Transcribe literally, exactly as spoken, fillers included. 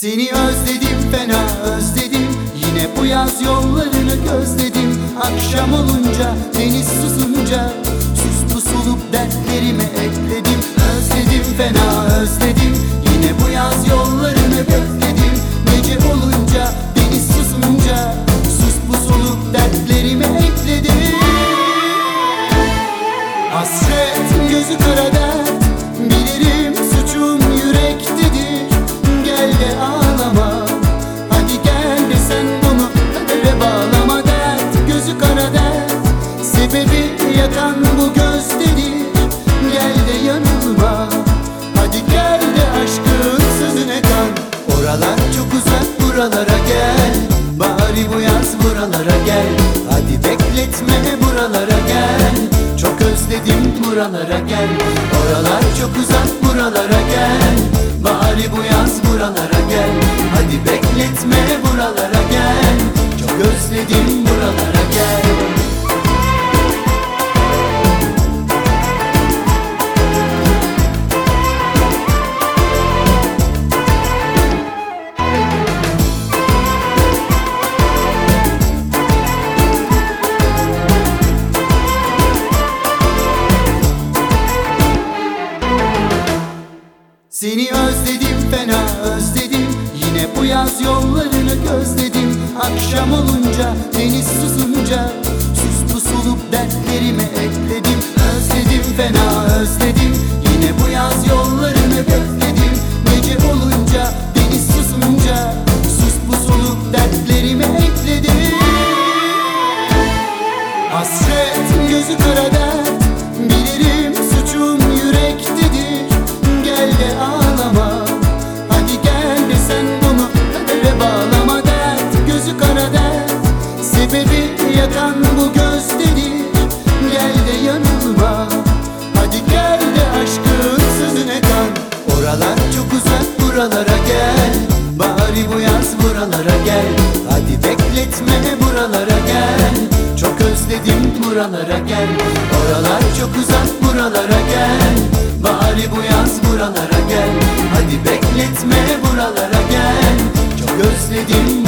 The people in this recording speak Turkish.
Seni özledim, fena özledim. Yine bu yaz yollarını gözledim. Akşam olunca, deniz susunca, sus pusulup dertlerime ekledim. Özledim, fena özledim. Yine bu yaz yollarını bekledim. Gece olunca, deniz susunca, sus pusulup dertlerime ekledim. Hasret gözü kara dert, bilirim suçum yürektedir. Gel de ağlama, hadi gel de sen bunu kadere bağlama. Dert gözü kara dert, sebebi yakan bu gözdedir. Gel de yanılma, hadi gel de aşkın sözüne kan. Oralar çok uzak, buralara gel. Bari bu yaz buralara gel. Hadi bekletme, buralara gel. Çok özledim, buralara gel. Oralar çok uzak, buralara gel. Bari bu yaz buralara gel. Hadi bekletme, buralara gel. Çok özledim, buralara gel. Seni özledim, fena özledim. Yine bu yaz yollarını gözledim. Akşam olunca, deniz susunca, sus pusulup dertlerime ekledim. Özledim, fena özledim. Yine bu yaz yollarını bekledim. Gece olunca, deniz susunca, sus pusulup dertlerime ekledim. Hasret gözü kara dert, bilirim suçum yürektedir. Gel de ağlama, hadi gel de sen bunu kadere bağlama. Dert gözü kara dert, sebebi yakan bu gözdedir. Gel de yanılma, hadi gel de aşkın sözüne kan. Oralar çok uzak, buralara gel. Bari bu yaz buralara gel. Hadi bekletme, buralara gel. Çok özledim, buralara gel. Oralar çok uzak, buralara gel. Bari bu yaz buralara gel. Hadi bekletme, buralara gel. Çok özledim,